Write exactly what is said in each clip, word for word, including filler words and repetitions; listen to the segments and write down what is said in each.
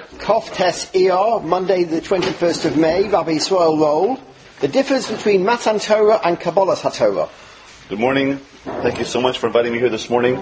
Kof Tes Iyar, Monday the twenty-first of May, Rabbi Yisrael Roll. The difference between Matan Torah and Kabbalas HaTorah. Good morning. Thank you so much for inviting me here this morning.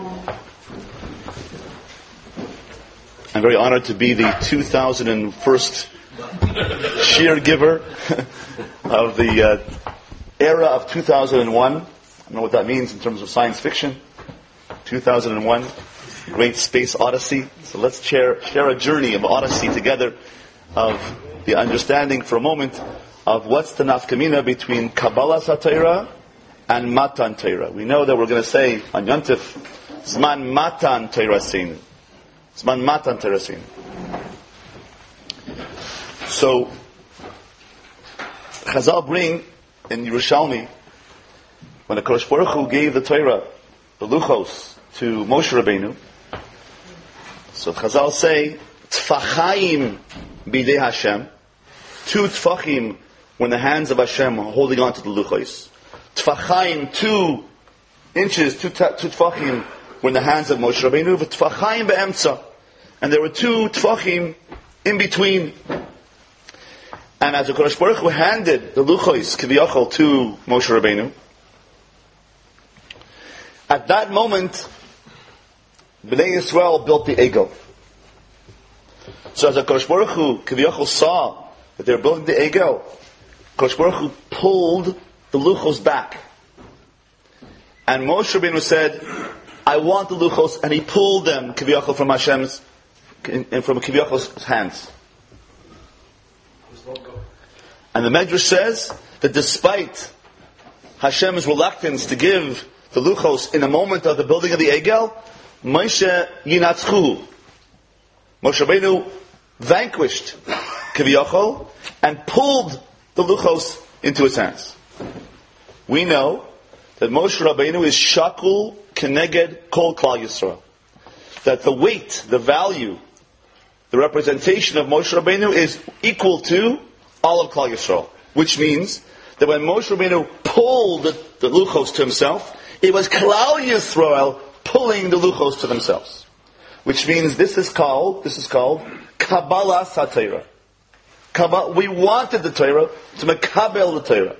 I'm very honored to be the two thousand first shir giver of the uh, era of two thousand one. I don't know what that means in terms of science fiction. two thousand one, great space odyssey. So let's share, share a journey of odyssey together, of the understanding for a moment of what's the nafkamina between Kabbalas HaTorah and Matan Torah. We know that we're going to say on Yontif, Zman Matan Torah Sin. Zman Matan Torah Sin. So, Chazal bring in Yerushalmi, when the Kodesh Baruch Hu gave the Torah, the Luchos, to Moshe Rabbeinu, so Chazal say, Tfachayim bidei Hashem, two tfachim when the hands of Hashem are holding on to the Luchos. Tfachayim, two inches, two, ta- two tfachim when the hands of Moshe Rabbeinu, v'tfachayim be'emtza. And there were two tfachim in between. And as the Kodesh Baruch Hu handed the Luchos, Kiviyachol, to Moshe Rabbeinu, at that moment, Bnei Yisrael built the Egel. So as the Kodesh Baruch Hu, Kiviyachol, saw that they were building the Egel, Kodesh Baruch Hu pulled the Luchos back. And Moshe Rabbeinu said, I want the Luchos, and he pulled them, Kiviyachol, from Hashem's, and from Kiviyachol's hands. And the Medrash says that despite Hashem's reluctance to give the Luchos in the moment of the building of the Egel, Moshe Yinatzchu, Moshe Rabbeinu vanquished Kiviyachol and pulled the Luchos into his hands. We know that Moshe Rabbeinu is Shakul Keneged Kol Klal Yisrael. That the weight, the value, the representation of Moshe Rabbeinu is equal to all of Klal Yisrael. Which means that when Moshe Rabbeinu pulled the, the Luchos to himself, it was Klal Yisrael pulling the Luchos to themselves. Which means this is called, this is called Kabbalas HaTorah. Kabbalah, we wanted the Torah to mekabel the Torah.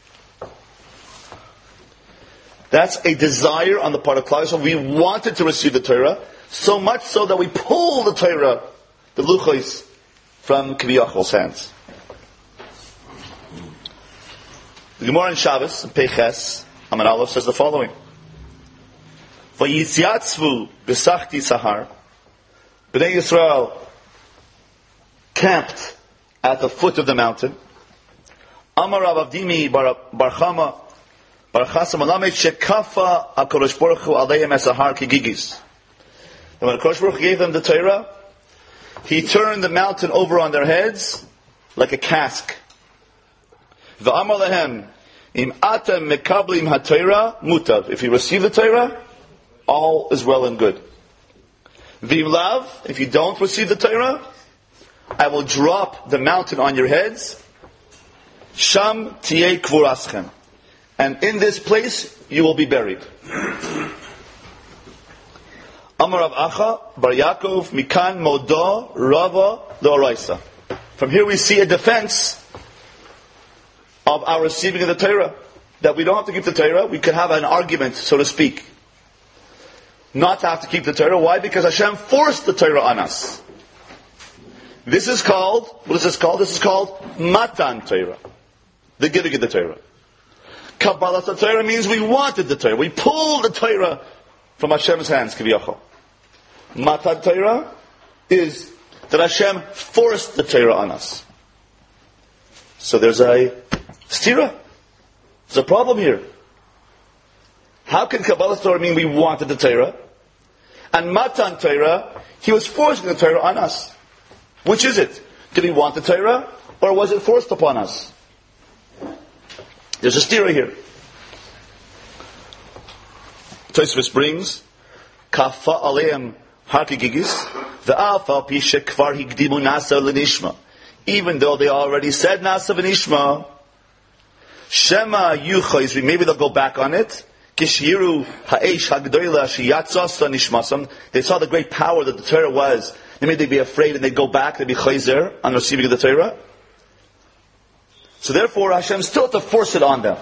That's a desire on the part of Klal Yisrael. We wanted to receive the Torah, so much so that we pulled the Torah, the Luchos, from Kiviyachol's hands. The Gemara in Shabbos, in Peches, Amar Aleph, says the following: Vayitziatzvu b'sachti sahar. Bnei Yisrael camped at the foot of the mountain. Amar Rav Avdimi bar Chama bar Chasam Alamed shekafa HaKadosh Baruch Hu aleim esahar kigigis. And when HaKadosh Baruch Hu gave them the Torah, He turned the mountain over on their heads like a cask. V'amar lehem im atem mekablim haTorah mutav. If you receive the Torah, all is well and good. V'im lav, if you don't receive the Torah, I will drop the mountain on your heads. Sham tiyei kvuraschem, and in this place you will be buried. Amar Rav Acha bar Yaakov mikan modo rava l'oraisa. From here we see a defense of our receiving of the Torah. That we don't have to keep the Torah, we can have an argument, so to speak, not to have to keep the Torah. Why? Because Hashem forced the Torah on us. This is called, what is this called? This is called Matan Torah. The giving of the Torah. Kabbalas HaTorah means we wanted the Torah. We pulled the Torah from Hashem's hands, Kiviyachol. Matan Torah is that Hashem forced the Torah on us. So there's a stira. There's a problem here. How can Kabbalas Torah mean we wanted the Torah? And Matan Torah, He was forcing the Torah on us. Which is it? Did we want the Torah, or was it forced upon us? There's a stira here. Tosfos brings kafa aleim hakigigis ve'afal pi shekvar higdimu nasa l'nishma. Even though they already said nasa v'nishma, shema yuchayz, maybe they'll go back on it. Kishiru ha'esh hagdoila shiyatzas nishmasam. They saw the great power that the Torah was. Maybe they'd be afraid and they'd go back, they'd be chayzer on receiving the Torah. So therefore Hashem still had to force it on them.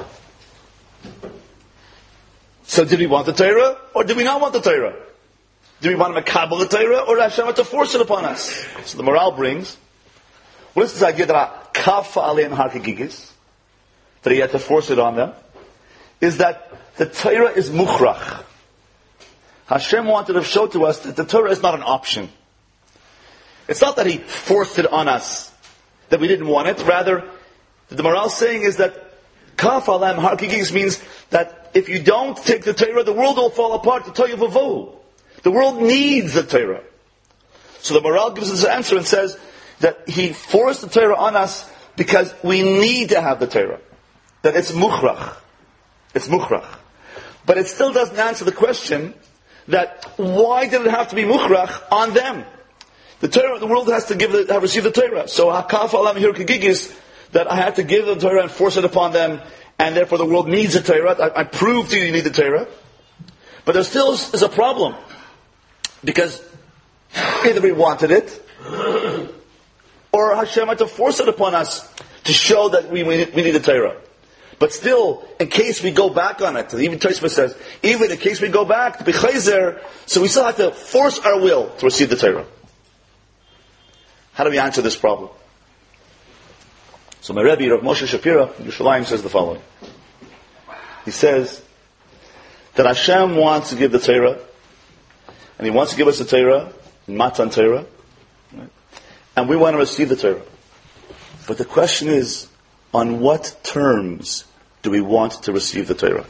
So did we want the Torah or did we not want the Torah? Did we want to makabel the Torah or did Hashem have to force it upon us? So the morale brings, what is this idea that kafa aleim har kegigis, that he had to force it on them, is that the Torah is mukhrach. Hashem wanted to show to us that the Torah is not an option. It's not that he forced it on us, that we didn't want it. Rather, the morale saying is that kaf aleim har kegigis means that if you don't take the Torah, the world will fall apart. The Torah v'vu. The world needs the Torah. So the morale gives us an answer and says that he forced the Torah on us because we need to have the Torah. That it's mukhrach. It's mukhrach. But it still doesn't answer the question that why did it have to be mukhrach on them? The Torah, the world has to give the, have received the Torah. So hakaf alam hir kegigis, that I had to give the Torah and force it upon them, and therefore the world needs the Torah. I, I proved to you you need the Torah. But there still is a problem. Because either we wanted it, or Hashem had to force it upon us to show that we, we, we need the Torah. But still, in case we go back on it, even Tosfos says, even in case we go back to be chayzer, so we still have to force our will to receive the Torah. How do we answer this problem? So my Rebbe, Rav Moshe Shapira, in Yerushalayim, says the following. He says that Hashem wants to give the Torah, and He wants to give us the Torah, Matan Torah, right? And we want to receive the Torah. But the question is, on what terms do we want to receive the Torah?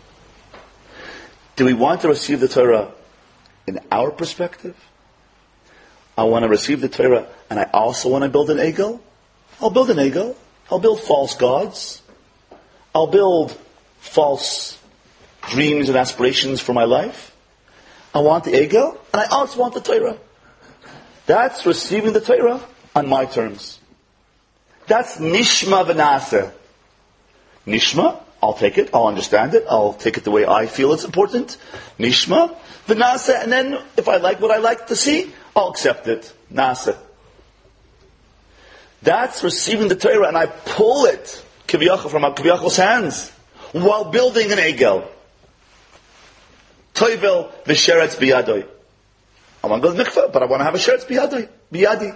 Do we want to receive the Torah in our perspective? I want to receive the Torah, and I also want to build an egel? I'll build an egel. I'll build false gods. I'll build false dreams and aspirations for my life. I want the egel, and I also want the Torah. That's receiving the Torah on my terms. That's nishma v'naseh. Nishma, I'll take it, I'll understand it, I'll take it the way I feel it's important. Nishma v'naseh, and then if I like what I like to see, I'll accept it. Naseh. That's receiving the Torah, and I pull it kiviyachol from kiviyachol's hands while building an egel. Toivel v'sheretz biyadoi. I want to build mikveh, but I want to have a sheretz biyadoi, biyadi.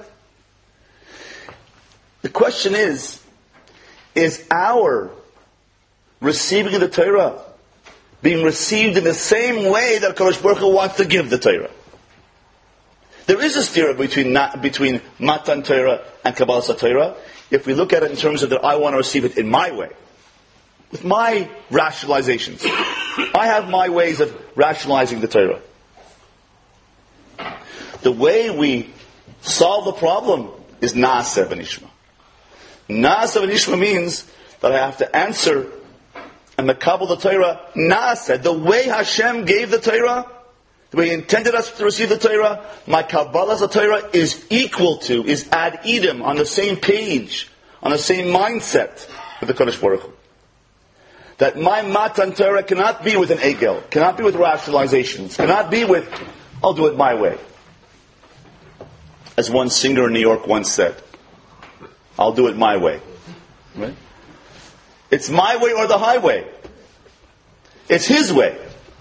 The question is, is our receiving the Torah being received in the same way that Kadosh Baruch Hu wants to give the Torah? There is a stira between between Matan Torah and Kabbalas Torah. If we look at it in terms of that, I want to receive it in my way, with my rationalizations. I have my ways of rationalizing the Torah. The way we solve the problem is Naaseh v'nishma. Naaseh v'nishma means that I have to answer and makabel the Torah. Naaseh, the way Hashem gave the Torah, the way He intended us to receive the Torah, my Kabbalas the Torah is equal to, is ad idem, on the same page, on the same mindset with the Kodesh Baruch Hu. That my Matan Torah cannot be with an egel, cannot be with rationalizations, cannot be with, I'll do it my way. As one singer in New York once said, I'll do it my way. Right? It's my way or the highway. It's His way.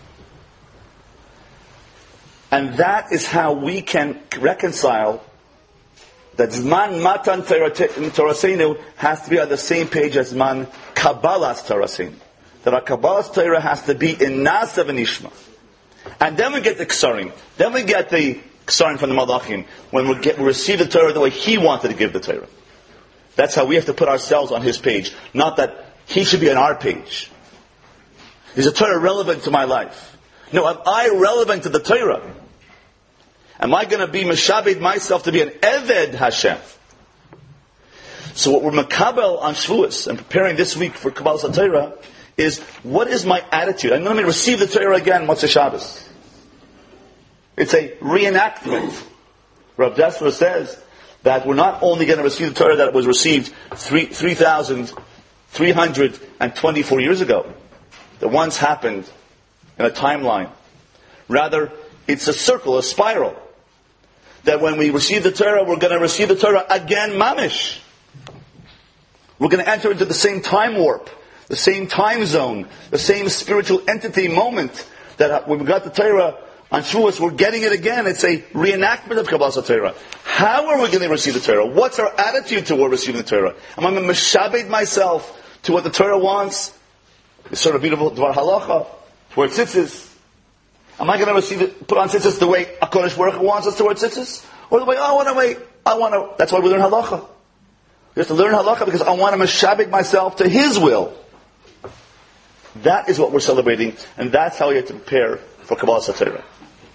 And that is how we can reconcile that Zman Matan Toraseinu has to be on the same page as Zman Kabbalas Toraseinu. That our Kabbalas Torah has to be in Naaseh v'nishma. And then we get the Ksarim. Then we get the Ksarim from the Malachim. When we, get, we receive the Torah the way He wanted to give the Torah. That's how we have to put ourselves on His page. Not that He should be on our page. Is the Torah relevant to my life? No, am I relevant to the Torah? Am I going to be Meshabed myself to be an Eved Hashem? So what we're Makabel on Shavuos and preparing this week for Kabbalas Torah is, what is my attitude? I'm going to receive the Torah again, Motzei Shabbos. It's a reenactment. Rav Dessler says that we're not only going to receive the Torah that was received three thousand three hundred twenty-four years ago, that once happened in a timeline. Rather, it's a circle, a spiral. that when we receive the Torah, we're going to receive the Torah again, mamish. We're going to enter into the same time warp, the same time zone, the same spiritual entity moment that when we got the Torah on Shavuos, we're getting it again. It's a reenactment of Kabbalas Torah. How are we going to receive the Torah? What's our attitude toward receiving the Torah? Am I going to meshabed myself to what the Torah wants? It's sort of beautiful Dvar Halacha, where tzitzis. Am I going to receive it, put on tzitzis the way HaKadosh Baruch Hu wants us to wear tzitzis? Or the way, oh, I want to wait, I want to, that's why we learn Halacha. We have to learn Halacha because I want to meshabed myself to His will. That is what we're celebrating, and that's how we have to prepare for Kabbalas Torah.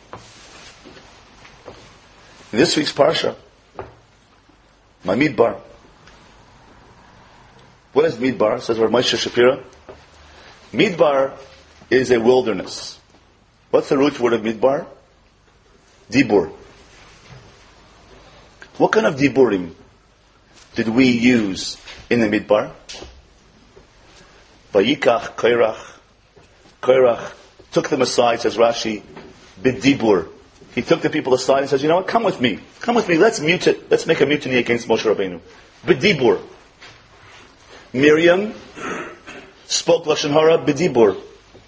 In this week's Parsha, my Midbar. What is Midbar? Says Rav Moshe Shapira. Midbar is a wilderness. What's the root word of Midbar? Dibur. What kind of Diburim did we use in the Midbar? Vayikach Koirach. Koirach took them aside, says Rashi, B'dibur. He took the people aside and says, you know what, come with me. Come with me, let's mute it. Let's make a mutiny against Moshe Rabbeinu. B'dibur. Miriam spoke Lashon Hara B'dibur.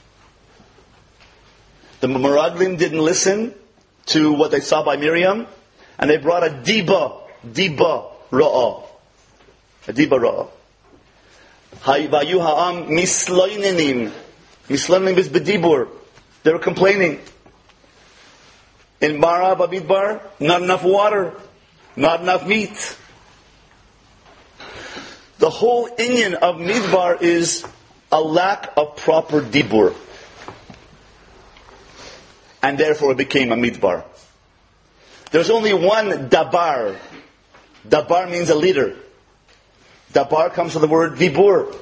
The Meraglim didn't listen to what they saw by Miriam, and they brought a diba, diba ra'ah. A diba ra'ah. Vayu ha'am misloinenim. Misloinenim is b'dibur. They were complaining. In Mara Bamidbar, not enough water, not enough meat. The whole inyan of Midbar is a lack of proper dibur. And therefore it became a Midbar. There's only one dabar. Dabar means a leader. Dabar comes from the word dibur.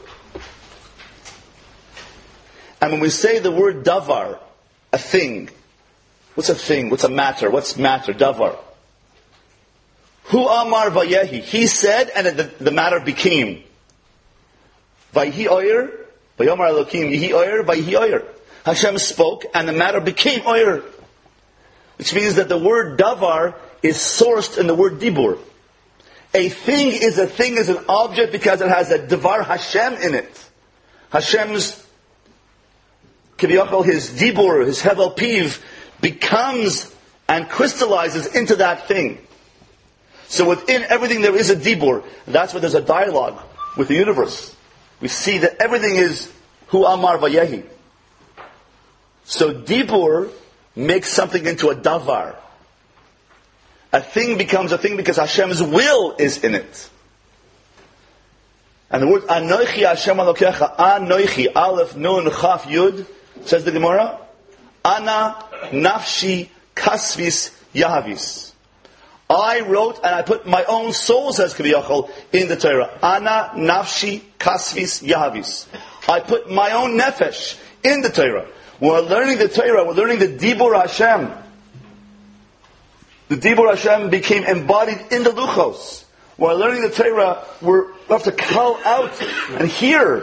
And when we say the word davar, a thing, what's a thing? What's a matter? What's matter? Davar. Hu amar vayehi. He said, and the, the matter became. Vayhi oyer, vayomar elokim, yihi oyer, vayhi oyer. Hashem spoke, and the matter became oyer. Which means that the word davar is sourced in the word dibur. A thing is a thing is an object because it has a davar Hashem in it. Hashem's kiviyachol, his dibur, his hevel piv, becomes and crystallizes into that thing. So within everything there is a dibur. That's where there's a dialogue with the universe. We see that everything is hu amar vayehi. So dibur makes something into a davar. A thing becomes a thing because Hashem's will is in it. And the word Anoichi Hashem Elokecha, Anoichi, Aleph, Nun, Chaf, Yud, says the Gemara, Ana Nafshi Kasvis Yahavis. I wrote and I put my own soul, says Kaviyachol, in the Torah. Ana Nafshi Kasvis Yahavis. I put my own nefesh in the Torah. When we're learning the Torah, we're learning the Dibur Hashem. The Dibur Hashem became embodied in the Luchos. When we're learning the Torah, we're, we have to call out and hear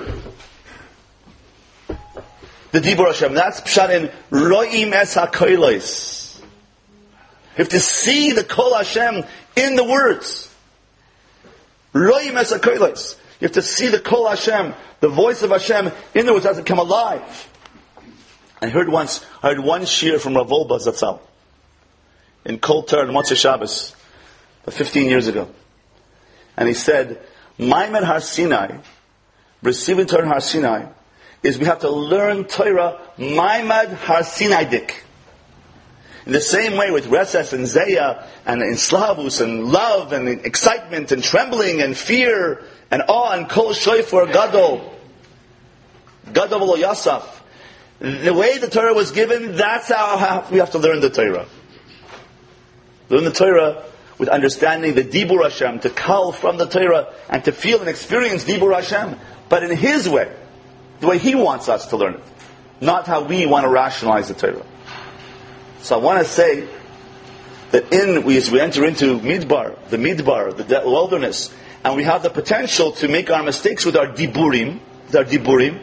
the Dibur Hashem. That's Pshat in Ro'im Es HaKolos. You have to see the Kol Hashem in the words. Ro'im Es HaKolos. You have to see the Kol Hashem, the voice of Hashem in the words as it come alive. I heard once, I heard one shir from Rav Wolbe Zatzal in Kol Torah and Motzei Shabbos, fifteen years ago. And he said, Maimed Har Sinai, receiving Torah in Har Sinai, is we have to learn Torah Maimed Har Sinaidik. In the same way with Reses and Zeya and in Slavus and love and excitement and trembling and fear and awe and Kol Shoifor Gadol, Gadol V'lo Yasaf. The way the Torah was given, that's how we have to learn the Torah. Learn the Torah with understanding the Dibur Hashem, to call from the Torah and to feel and experience Dibur Hashem, but in His way, the way He wants us to learn it, not how we want to rationalize the Torah. So I want to say that in we, as we enter into Midbar, the Midbar, the wilderness, and we have the potential to make our mistakes with our Diburim, with our Diburim,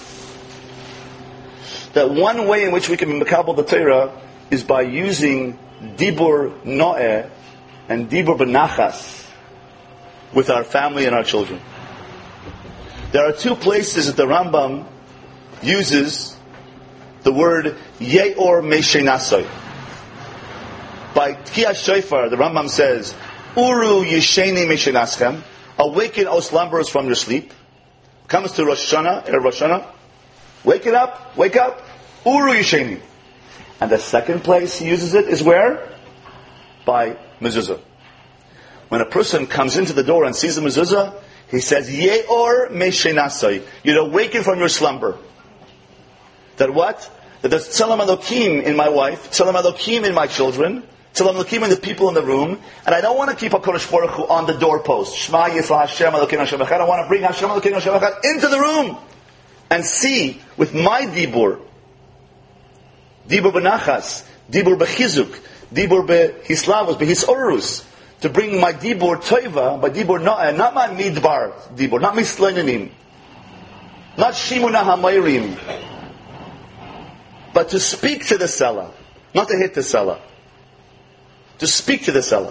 that one way in which we can be makabel the Torah is by using dibur no'eh and dibur benachas with our family and our children. There are two places that the Rambam uses the word ye'or meishenasoi. By Tkiyat Shofar, the Rambam says, Uru yisheni meishenaschem, awaken, O slumberers, from your sleep. Comes to Rosh Hashanah, Erev Rosh Hashanah, wake it up, wake up, Uru yisheni. And the second place he uses it is where? By mezuzah. When a person comes into the door and sees the mezuzah, he says, Ye'or meishenasoi. You'd awaken from your slumber. That what? That there's Tzelem Elokim in my wife, Tzelem Elokim in my children, Tzelem Elokim in the people in the room, and I don't want to keep HaKadosh Baruch Hu on the doorpost. Shema Yisrael Hashem Elokim Hashem Echad. I want to bring Hashem Elokim Hashem Echad into the room and see with my dibur, dibur benachas, dibur bechizuk, dibur behislavus, behisorus, to bring my dibur toiva, my dibur no'eh, not my midbar dibur, not mislenanim, not shimuna hamayrim, but to speak to the seller, not to hit the seller. To speak to the seller.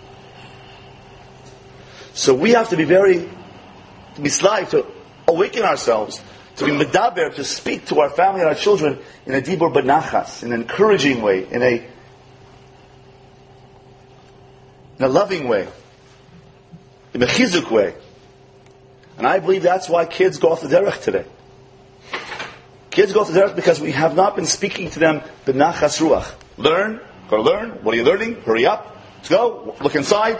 So we have to be very, to be sly, to awaken ourselves, to be medaber, to speak to our family and our children in a dibur benachas, in an encouraging way, in a, in a loving way, in a chizuk way. And I believe that's why kids go off the derech today. Kids go off the derech because we have not been speaking to them benachas ruach. Learn, go to learn. What are you learning? Hurry up. Let's go. Look inside.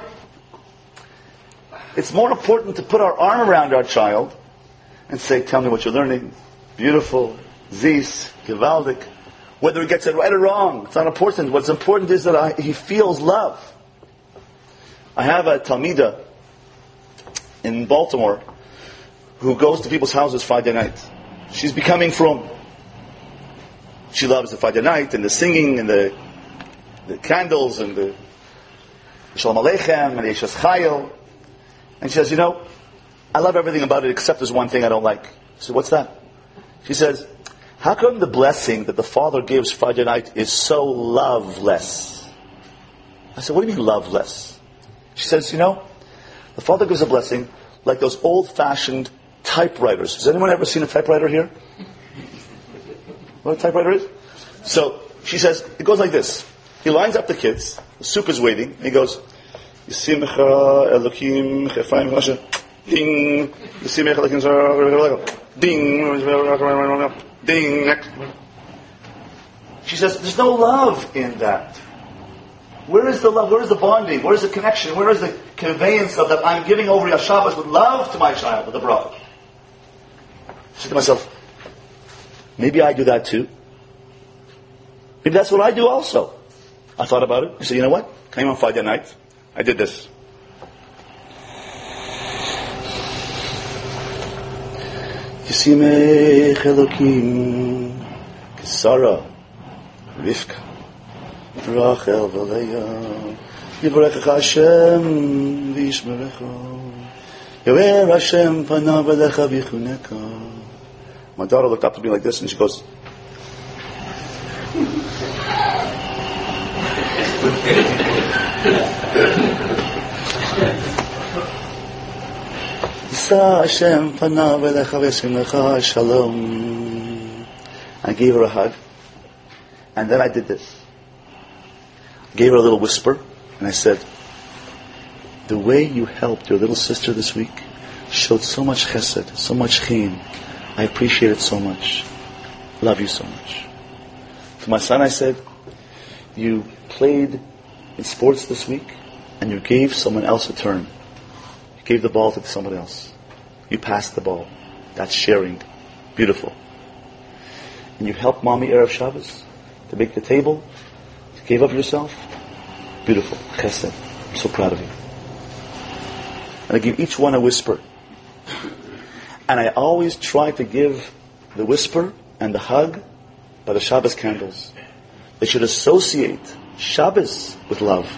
It's more important to put our arm around our child and say, tell me what you're learning. Beautiful. Zis. Gewaldig. Whether he gets it right or wrong, it's not important. What's important is that I, he feels love. I have a Talmida in Baltimore who goes to people's houses Friday night. She's becoming from. She loves the Friday night and the singing and the the candles and the Shalom Aleichem and the Yeshas Chayil. And she says, you know, I love everything about it except there's one thing I don't like. I said, what's that? She says, how come the blessing that the Father gives Friday night is so loveless? I said, what do you mean loveless? She says, you know, the Father gives a blessing like those old-fashioned typewriters. Has anyone ever seen a typewriter here? What a typewriter is? So, she says, it goes like this. He lines up the kids, the soup is waiting, and he goes, Yisimcha Elokim Chefraim Moshe, ding, Yisimcha Elokim, ding, ding, next. She says, there's no love in that. Where is the love? Where is the bonding? Where is the connection? Where is the conveyance of that I'm giving over Yashavas with love to my child, with the bracha? I said to myself, maybe I do that too. Maybe that's what I do also. I thought about it. I said, you know what? Came on Friday night. I did this. Yisimech Elokim Kisara Rivka Rachel V'Leah Yivarechecha Hashem V'Yishmerecha Yover Hashem Panav Elecha V'Yichuneka. My daughter looked up to me like this and she goes, Hashem Panav Elecha V'Yishmerecha Shalom. I gave her a hug. And then I did this. I gave her a little whisper, and I said, the way you helped your little sister this week showed so much chesed, so much chiyum. I appreciate it so much. Love you so much. To my son I said, you played in sports this week, and you gave someone else a turn. You gave the ball to someone else. You passed the ball. That's sharing. Beautiful. And you helped mommy Erev Shabbos to make the table. You gave up yourself. Beautiful. Chesed. I'm so proud of you. And I give each one a whisper. And I always try to give the whisper and the hug by the Shabbos candles. They should associate Shabbos with love.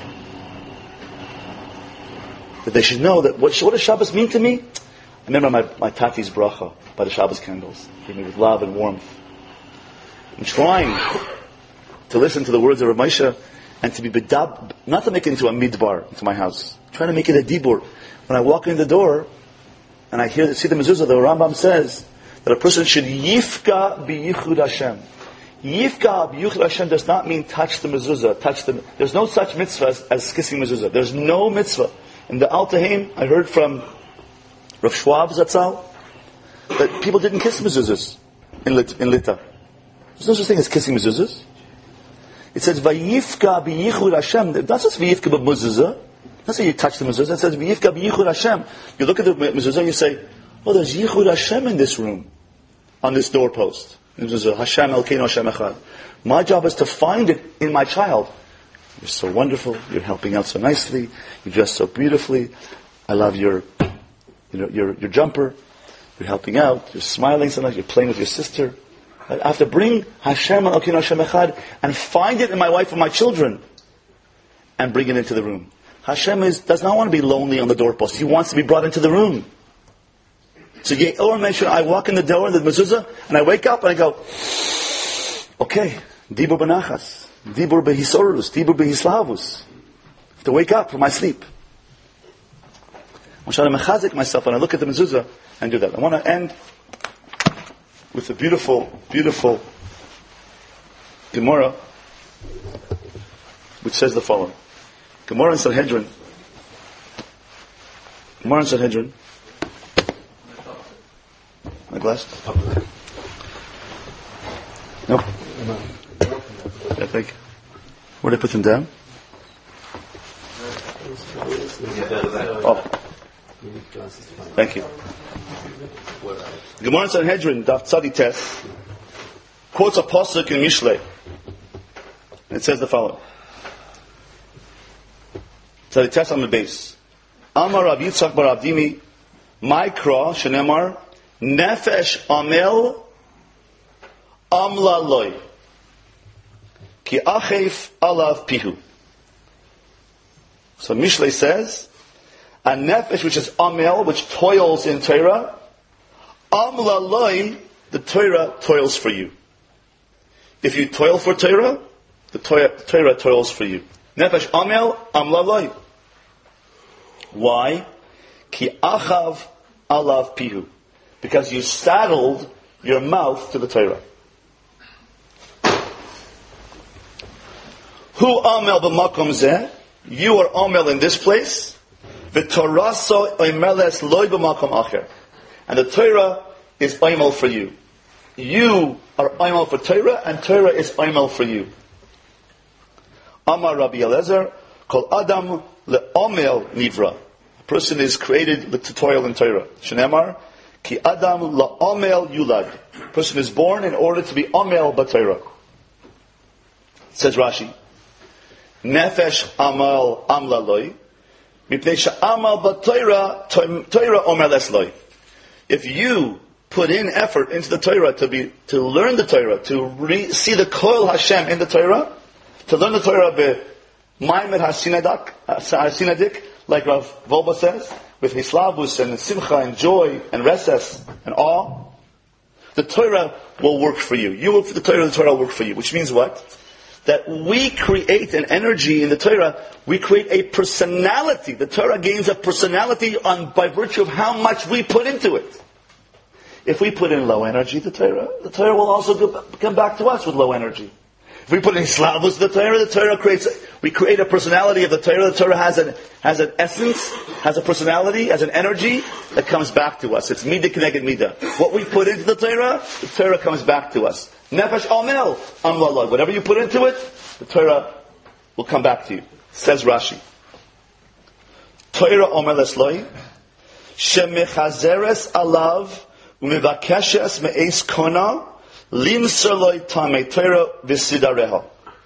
That they should know that what, what does Shabbos mean to me? I remember my, my Tati's bracha by the Shabbos candles. Gave me with love and warmth. I'm trying to listen to the words of Rav Moshe and to be bedab, not to make it into a midbar, into my house. I'm trying to make it a dibur. When I walk in the door, and I hear, see the mezuzah, the Rambam says that a person should yifka biyichud Hashem. Yifka biyichud Hashem does not mean touch the mezuzah, touch the, there's no such mitzvah as, as kissing mezuzah. There's no mitzvah. In the Al Tahim, I heard from Rav Schwab Zatzal, that people didn't kiss mezuzahs in, Lit, in Lita. There's no such thing as kissing mezuzahs. It says, Vayifka biyichud Hashem. It doesn't say Vayifka b'mezuzah. It doesn't say you touch the mezuzah. It says, Vayifka biyichud Hashem. You look at the mezuzah and you say, oh, there's yichud Hashem in this room, on this doorpost. Mezuzah, Hashem Elkeinu Hashem Echad. My job is to find it in my child. You're so wonderful. You're helping out so nicely. You dress so beautifully. I love your, you know, your, your jumper. You're helping out. You're smiling so nice. You're playing with your sister. I have to bring Hashem Elkeinu Hashem Echad and find it in my wife and my children and bring it into the room. Hashem is, does not want to be lonely on the doorpost. He wants to be brought into the room. So or mention, I walk in the door, the mezuzah, and I wake up and I go, okay, dibur benachas, dibur behisorus, dibur behislavus. I have to wake up from my sleep. I'm trying to mechazik myself and I look at the mezuzah and do that. I want to end with a beautiful, beautiful Gemara, which says the following. Gemara in Sanhedrin. Gemara in Sanhedrin. My glasses? No? Yeah, thank you. Where did I put them down? Oh. Thank you. Gemara in Sanhedrin, Daf Tzadi Tes, quotes a pasuk in Mishlei. It says the following. Tzadi Tes on the base. Amar Rav Yitzchak bar Avdimi, Maikra, Shenemar, Nefesh Amel, Amla Loi, Ki Achef Alav Pihu. So Mishlei says, a nefesh which is Amel, which toils in Torah, Amla Loi, the Torah toils for you. If you toil for Torah, the Torah toils for you. Nefesh Amel, Amla Loi. Why? Ki Achav Alav Pihu. Because you saddled your mouth to the Torah. Hu Amel b'makom zeh. You are Amel in this place. V'toraso oimeles loy b'makom acher. And the Torah is Oimel for you. You are Oimel for Torah, and Torah is Oimel for you. Amar Rabbi Eliezer, Kol Adam le'omel nivra. A person is created to toil in Torah. Shenemar, Ki Adam la'omel yulad. A person is born in order to be Omel b'Torah. Says Rashi, Nefesh amal amla loy, mipnei she'amal b'Torah Torah omel es loy. If you put in effort into the Torah to be to learn the Torah, to re, see the Kol Hashem in the Torah, to learn the Torah be Maimed Hasinadik, like Rav Volba says, with Hislavus and Simcha and joy and Reses and awe, the Torah will work for you. You work for the Torah, the Torah will work for you. Which means what? That we create an energy in the Torah, we create a personality. The Torah gains a personality on by virtue of how much we put into it. If we put in low energy, the Torah, the Torah will also go, come back to us with low energy. If we put in Slavus, the Torah, the Torah creates, we create a personality of the Torah. The Torah has an, has an essence, has a personality, has an energy that comes back to us. It's midah keneged midah. What we put into the Torah, the Torah comes back to us. Nefesh amel, amlallah. Whatever you put into it, the Torah will come back to you. Says Rashi. Torah omel esloi, shemechazeres alav, umivakeshes me'es kona, limserloi tamei Torah v'sidareha.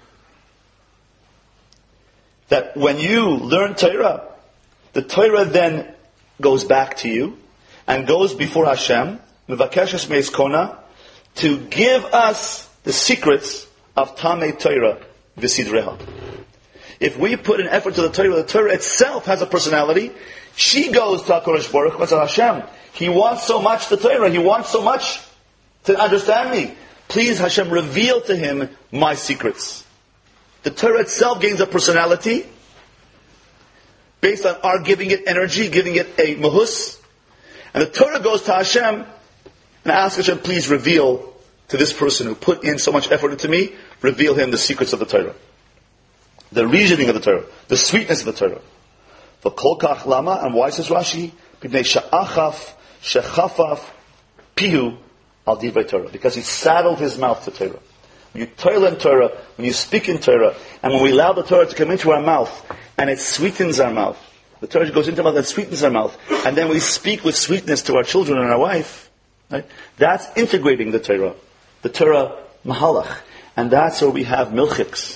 That when you learn Torah, the Torah then goes back to you and goes before Hashem, umivakeshes me'es kona, to give us the secrets of Tamei Torah v'sidreha. If we put an effort to the Torah, the Torah itself has a personality. She goes to HaKadosh Baruch Hu, Hashem. He wants so much the Torah. He wants so much to understand me. Please, Hashem, reveal to him my secrets. The Torah itself gains a personality based on our giving it energy, giving it a mahus. And the Torah goes to Hashem and asks Hashem, please reveal to this person who put in so much effort into me, reveal him the secrets of the Torah. The reasoning of the Torah, the sweetness of the Torah. The kol kach lama, and why says Rashi? B'nei sha'achaf shechafaf pihu al divrei Torah. Because he saddled his mouth to Torah. When you toil in Torah, when you speak in Torah, and when we allow the Torah to come into our mouth, and it sweetens our mouth. The Torah goes into our mouth and sweetens our mouth. And then we speak with sweetness to our children and our wife. Right? That's integrating the Torah. The Torah mahalach. And that's where we have milchiks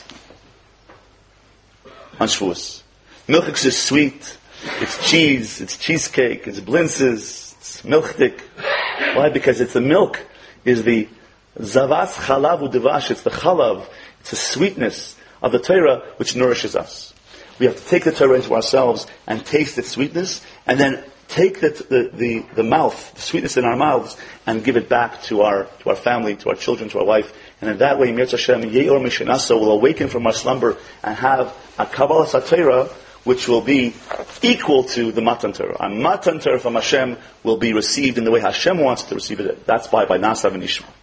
on Shavuos. Milchiks is sweet. It's cheese. It's cheesecake. It's blintzes. It's milchtik. Why? Because it's the milk is the zavas chalav u'devash. It's the chalav. It's the sweetness of the Torah which nourishes us. We have to take the Torah into ourselves and taste its sweetness, and then take the, the, the, the mouth, the sweetness in our mouths, and give it back to our to our family, to our children, to our wife. And in that way, Mirz Hashem, Ye'or Mishinasa will awaken from our slumber and have a Kabbalah Torah which will be equal to the Matan Torah. A Matan Torah from Hashem will be received in the way Hashem wants to receive it. That's by, by Nasav and Ishma.